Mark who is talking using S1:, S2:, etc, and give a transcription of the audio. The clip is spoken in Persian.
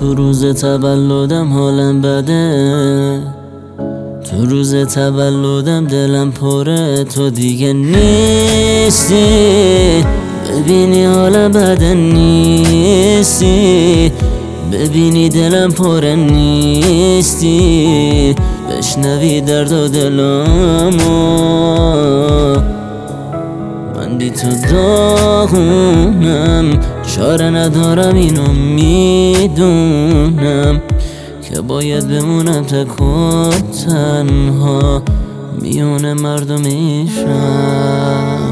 S1: تو روز تولدم حالم بده، تو روز تولدم دلم پره، تو دیگه نیستی، ببینی حالم بده نیستی، ببینی دلم پره نیستی، بشنوی درد و دلمو. من بی تو داغونم، چاره ندارم اینو میدونم که باید بمونم تک و تنها میون مردم این شهر.